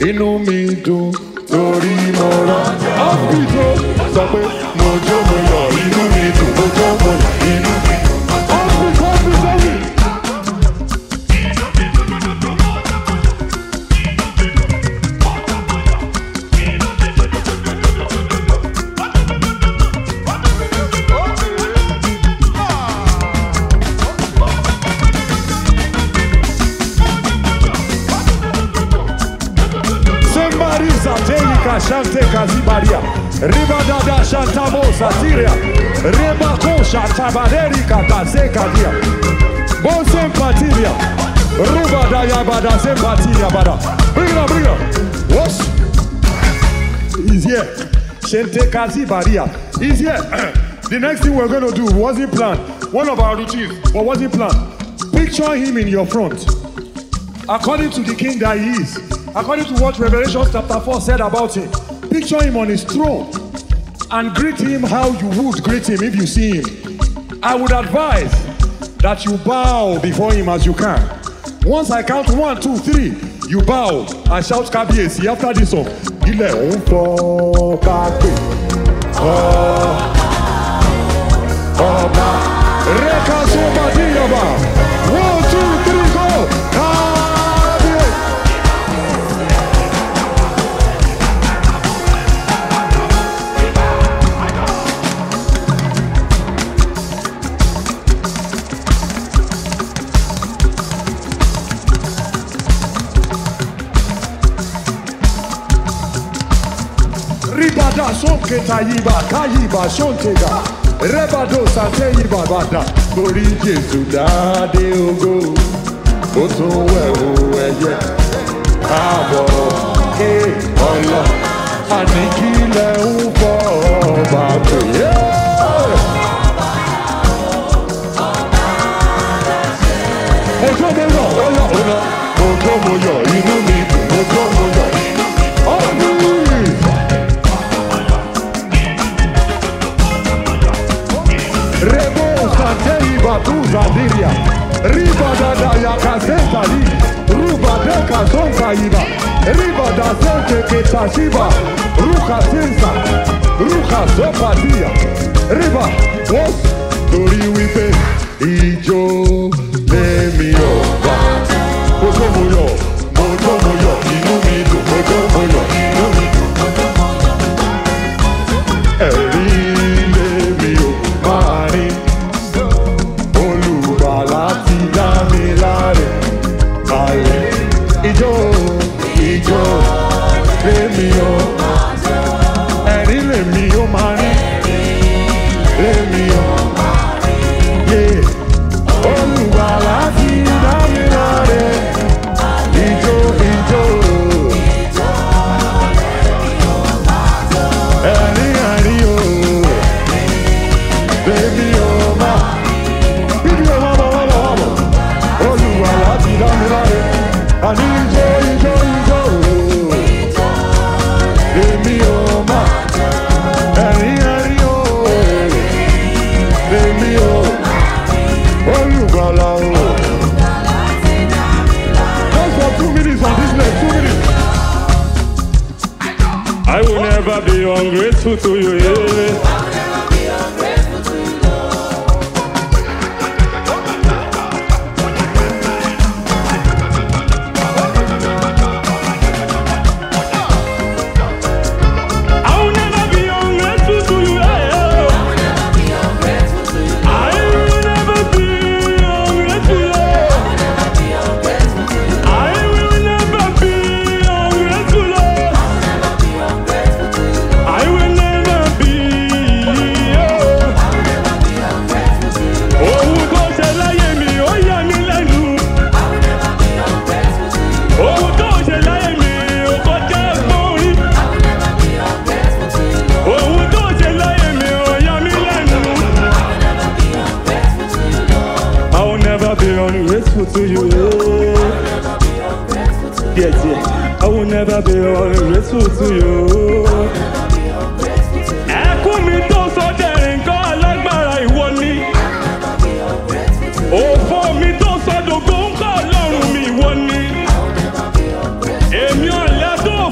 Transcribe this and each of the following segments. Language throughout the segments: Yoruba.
inú mi dùn torí mo rán. Ọ́fíìsì sọ pé mo jó mo yọ̀, inú mi dùn, mo jó mo yọ̀, inú mi dùn. Shante Kazibaria, Ribadada Shantamo Satiria, Rebako Shantabaderi Katazekadia, Bon Sympatiria, Rubada Yabada Sympatiria Bada. Bring it up, bring it up. What? He's here. Shante Kazibaria. He's here. The next thing we're going to do wasn't planned. One of our routines, but wasn't planned. Picture him in your front. According to the king that he is. According to what Revelation chapter 4 said about him, picture him on his throne and greet him how you would greet him if you see him. I would advise that you bow before him as you can. Once I count 1, 2, 3, you bow and shout Kabiyesi after this song. Ilẹ̀ ń fọ́ kápẹ́ ọba rẹ́ka sọ́ba díyọba. 1, 2, 3, go! Ribada sonke tayiba kayiba shontega rebado sateyiba bada torí Jésù dáadé ògo ó tún wẹ̀wò ẹ̀yẹ káàbọ̀ ké ọlọ àníkílẹ̀ ń bọ̀ ọba pè é. Ojo mo yọ̀ ọyọ̀ ọ̀nà ojo mo yọ̀ inú mi dùn ojo mo yọ̀ ọ̀nà. Rebo Santei Batuza Diria, Ribada Yakazenta Li, Rubadeka Zonka Iba, Ribada Sente Ketashiba, Ruka Sensa, Ruka Zopadia, Riba, what? Tori Wipe, Ijo, Lemio, Mojomoyo, Mojomoyo, Inumido, Mojomoyo, Inumido, I will never be ungrateful to you, yeah. I will never be ungrateful to you, I will never be ungrateful to you, yeah. I will never be ungrateful to you. I will never be ungrateful, yeah. I will never be ungrateful, yeah. I will never be ungrateful to you. Yes, yes. I will never be ungrateful to you. Ẹkún mi tó sọ́jà nǹkan alágbára ìwọ ni. Òfò mi tó sọ́dọ̀ gbóǹkà Ọlọ́run mi ìwọ ni. Èmi ọ̀lẹ tó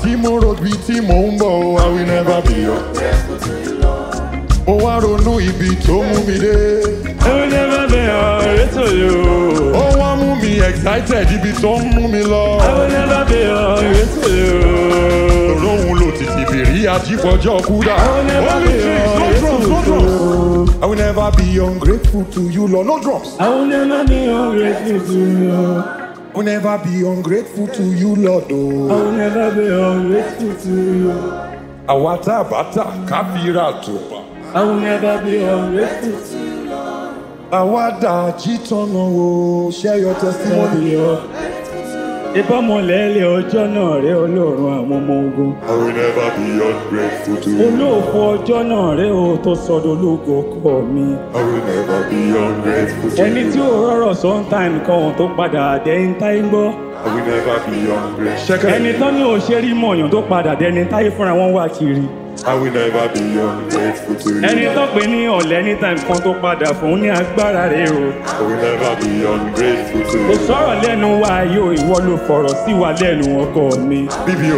tí mo rò bí tí mò ń bọ̀, I will never be ungrateful to you, Lord. Mo wá ronú ibi tó mú mi dé. I will never be ungrateful to you. Ó wá mú mi excited ibi tó ń mú mi lọ. I will never be ungrateful to you. Òróhùn ló ti tìbìrí àjípọ̀jọ́ kúdà. I will never be ungrateful to you. I will never be ungrateful to you, Lord. No drums. I will never be ungrateful to you. I will never be ungrateful to you, Lord. Oh. I will never be ungrateful to you. Àwátà bàtà káfíra tùpà. I will never be ungrateful to you, Lord. Àwádà jítọ̀nà o, share your testimony. Ìbámọ̀lẹ́lẹ̀ ọjọ́ náà rẹ̀ Ọlọ́run àwọn ọmọ ogun. I will never be ungrateful to you. Olóòfò ọjọ́ náà rẹ̀ o tó sọdọ̀ ológo ọkọ mi. I will never be ungrateful to you. Ẹni tí ó rọrọ̀ sometime kan ohun tó padà dẹ́yìn táyé ń gbọ́. I will never be ungrateful. Ẹni tán ní òṣèré mọ̀yàn tó padà dẹ́ni táyé fúnra wọn wá kiri. I will never be ungrateful to you. Ẹni tó pè ní ọ̀lẹ ní time kan tó padà fún ní agbára rẹ̀ o. I will never be ungrateful to you. Kò sọ̀rọ̀ lẹ́nu wa yóò ìwọ ló fọ̀rọ̀ sí wa lẹ́nu ọkọ mi. BBO.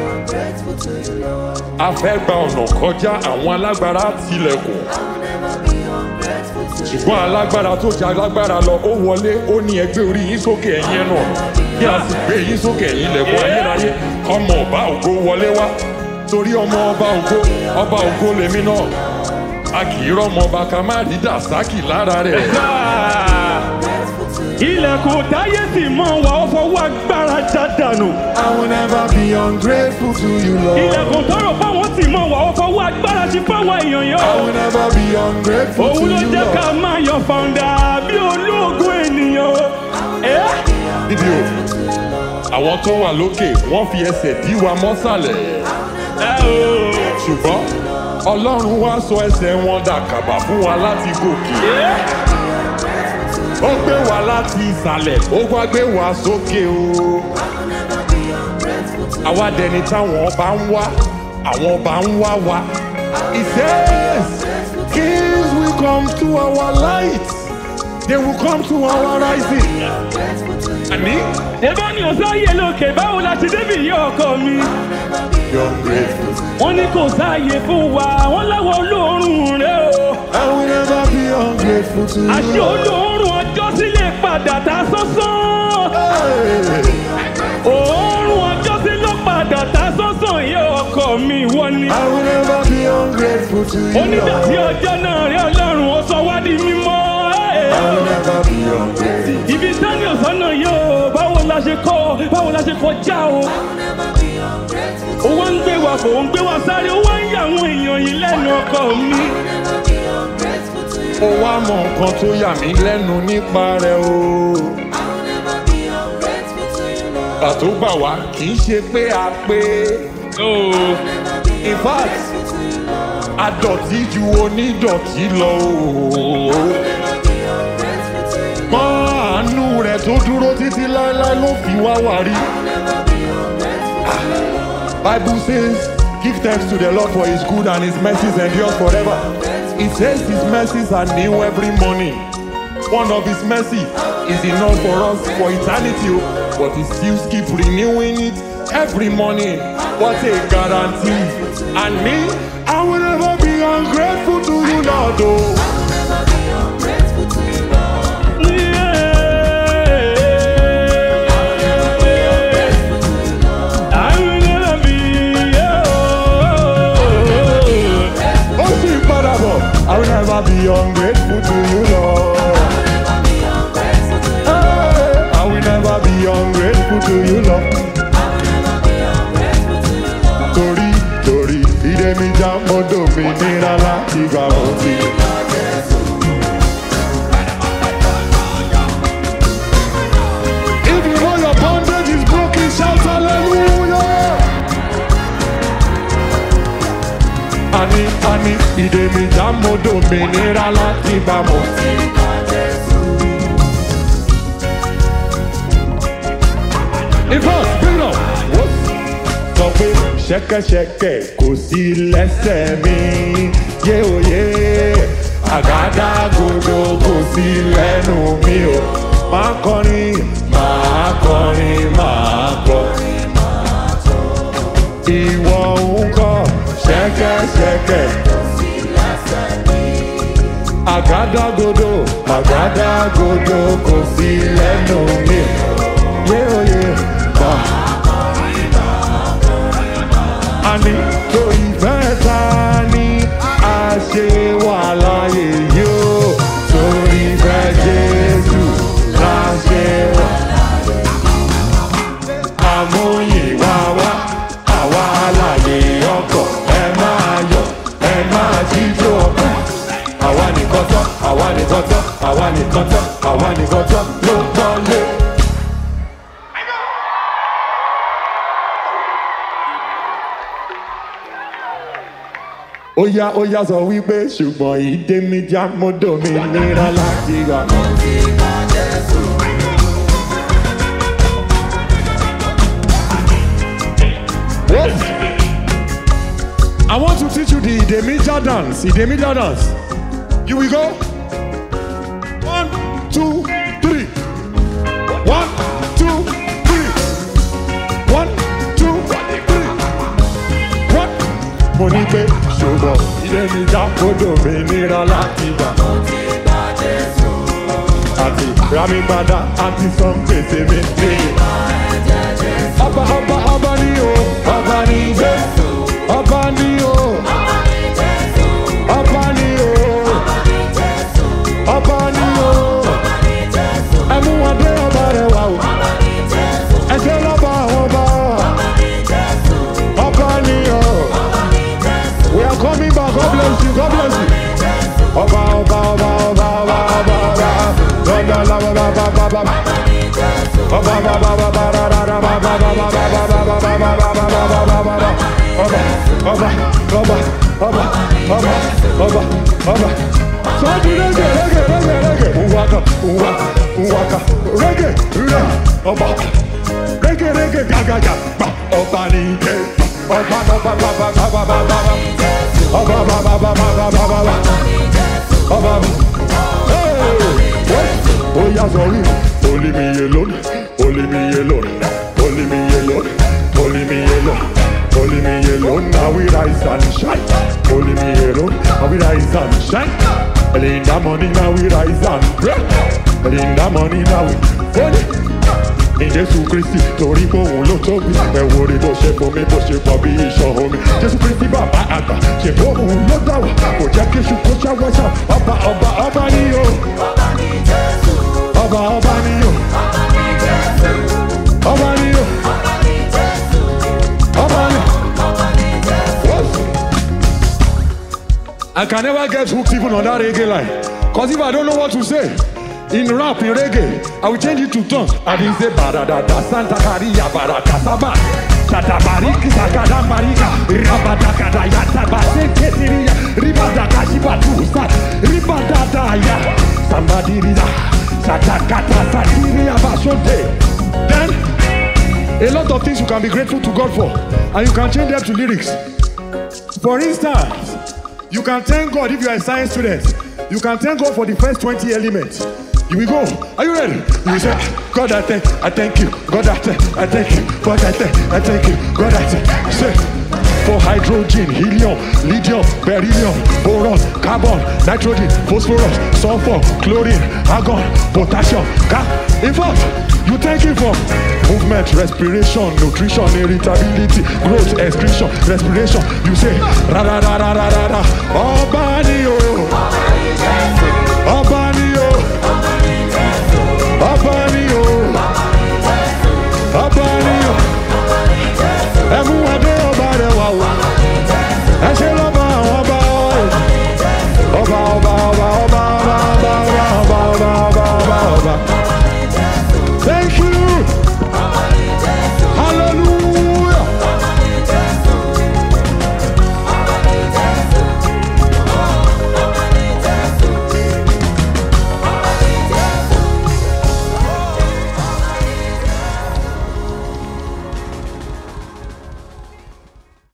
A fẹ́ gba ọ̀nà kọjá àwọn alágbára tilẹ̀kùn. Ṣùgbọ́n alágbára tó jẹ́ alágbára lọ ó wọlé ó ní ẹgbẹ́ orí yín sókè ẹ̀yin ẹ̀nà. Bí a sì gbé yín sókè ẹ̀yin ilẹ̀kùn ayérayé ọmọ ọba ògo wọlé wá. Torí ọmọ ọba ògo lèmi náà a kì í rọ́mọ ọba ká má rí dàsákì lára rẹ̀. Ilẹ̀kùn táyé sì mọ́ wa ó fọwọ́ agbára já dànù. I will never be ungrateful to you, Lord. Ilẹ̀kùn tọrọ fáwọn sì mọ́ wa ó fọwọ́ agbára sí fáwọn èèyàn yẹn. I will never be ungrateful to you, Lord. Òun ló jẹ́ ká máa yan fàǹdà bí olóògùn ènìyàn. Bíbí o, àwọn tó wà lókè wọ́n fi ẹsẹ̀ dí wa mọ́sàlẹ̀. Ṣùgbọ́n Ọlọ́run wá sọ ẹsẹ̀ wọn dàkàbà fún wa láti gòkè. Ó gbé wa láti ìsàlẹ̀, ó wá gbé wa sókè o. Àwa dẹni táwọn ọba ń wá, àwọn ọba ń wá wa. He says, kings will come to our light, they will come to our rising. Àní. Ẹ̀bá ni ọ̀sáyé lókè, báwo la ṣe débì yí ọkọ mi? Wọ́n ní kò sáàyè fún wa, wọ́n láwọ̀ olóòórùn rẹ̀ o. I will never be ungrateful to you. Àṣé olóòórùn ọjọ́ sí lè padà ta sánsán. Òórùn ọjọ́ sí ló padà ta sánsán yẹ ọkọ mi wọ́n ní. I will never be ungrateful to you. Onídàájí ọjọ́ náà rí Ọlọ́run ó sọ wá di mímọ́. I will never be ungrateful. Ibi tání ọ̀sán náà yóò báwo la ṣe kọjá o. Ó wá ń gbé wa fò, ó ń gbé wa sáré, ó wá ń yà àwọn èèyàn yìí lẹ́nu ọkọ mi. Ó wá mọ nǹkan tó yà mí lẹ́nu nípa rẹ̀ o. Pàtó gbà wá kì í ṣe pé a pé. In fact, adọ̀tí ju onídọ̀tí lọ o. Mọ́ àánú rẹ̀ tó dúró títí láéláé ló fi wá wà rí. Bible says, give thanks to the Lord for his good and his mercies endure forever. It says his mercies are new every morning. One of his mercy is enough for us for eternity, but he still keep renewing it every morning. What a guarantee. And me, I will never be ungrateful to you, Lord. Oh. I will never be ungrateful to you, Lord. I will never be ungrateful to you, Lord. Torí, ìdè mi já mọ́tò mi nira láti gbà òtí. If you know your bondage is broken, shout hallelujah. Ani, ìdè mi já mọ́tò mi nira láti gbà òtí. Ìfọ̀s bílọ̀ sọ pé ṣẹ́kẹ́ṣẹkẹ̀ kò sí lẹ́sẹ̀ mi yé òye àgádágodo kò sí lẹ́nu mi o máa kọrin máa kọrin máa kọrin máa tó. ìwọ ń kọ́ ṣẹ́kẹ́ṣẹkẹ̀. Àgádágodo, àgádágodo kò sí lẹ́nu mi. Yéoyé bá. Àní tó ìfẹ́ ta ni a ṣe wà láyé yóò. Torí ìfẹ́ Jésù la ṣe wà. Àmúyìnwá wá, àwa láyé ọkọ̀. Ẹ máa yọ̀, ẹ máa jíjó ọkọ̀. Àwa nìkan tán, àwa nìkan tán, àwa nìkan tán, àwa nìkan tán ló tọ́lé. Ó yá sọ wípé ṣùgbọ́n ìdè mi já mọ́dọ̀ mi nira láti wà. I want to teach you the Idemija dance. Idemija dance. You will go. 1, 2, 3. 1, 2, 3. 1, 2, 3. 1. Mo ní pé ṣùgbọ́n Idemija kódò mi nira láti gbà. Àti Rami Gbada àti Sọ́ńpèsè mi ní. Ọba ọba ọba ni o, ọba ni Jésù. Ọba ni o, ọba ni o, ọba ni o, ẹ mú wọn dé ọba rẹ wá o, ẹ ṣe lọ́ba àwọn ọba, ọba ni o, we are coming back, God bless you, God bless you, ọba ọba ọba ọba ọba ọba ọba lọ́dọ̀ lọ́wọ́ bá bá bá bá ọba bá bá bá bá rárá bá bá bá bá bá bá bá bá bá bá bá bá bá. Ọba, ọba, ọba, ọba, ọba, ọba, ọba. Sọ́ọ́dún rẹ́gẹ̀, rẹ́gẹ̀, rẹ́gẹ̀, rẹ́gẹ̀. Nwaka, nwaka, nwaka. Rẹ́gẹ̀, rẹ́. Ọba. Rẹ́gẹ̀, rẹ́gẹ̀, gàgàgà. Ọba ni ìjẹ́. Ọba, ọba, ọba, ọba, ọba, ọba, ọba. Ọba, ọba, ọba, ọba, ọba, ọba, ọba. Ọba. Ó yá sọ̀rí. Only me alone, only me alone, only me alone, only me alone. Only me alone, now we rise and shine. Only me alone, now we rise and shine. Early in the morning, now we rise and pray. Early in the morning, now we holy. In Jésù Kristi, torí pé òun ló tóbi. Ẹ wo rí bó ṣe bomi, bó ṣe pọ̀ bí iṣan omi. Jésù Kristi bàbá àgbà, ṣe bó òun ló dá wà. Kò jẹ́ kí iṣu kó ṣàwọ́ṣà. Ọba ọba ọba ni o. Ọba ni Jésù. Ọba ọba ni o. Ọba ni Jésù. Ọba ni o. Ọba ni Jésù. Ọba ni. I can never get hooked even on that reggae line. Because if I don't know what to say, in rap, in reggae, I will change it to tongues. I will say, Barada, Santa Maria, Barata, Saba, Satabariki, Sakadamarika, Rabadakada, Yatabase, Ketiria, Ribadaka, Shibatusa, Ribadaya, Sambadiriza, Satakata, Satiria, Bashonte. Then, a lot of things you can be grateful to God for, and you can change them to lyrics. For instance, you can thank God if you are a science student. You can thank God for the first 20 elements. You will go. Are you ready? You will say, God, I thank you. God, I thank you. God, I thank you. God, I thank you. Say, for hydrogen, helium, lithium, beryllium, boron, carbon, nitrogen, phosphorus, sulfur, chlorine, argon, potassium. In fact, you thank him for movement, respiration, nutrition, irritability, growth, excretion, respiration. You say, ra ra ra ra ra ra ra. Obani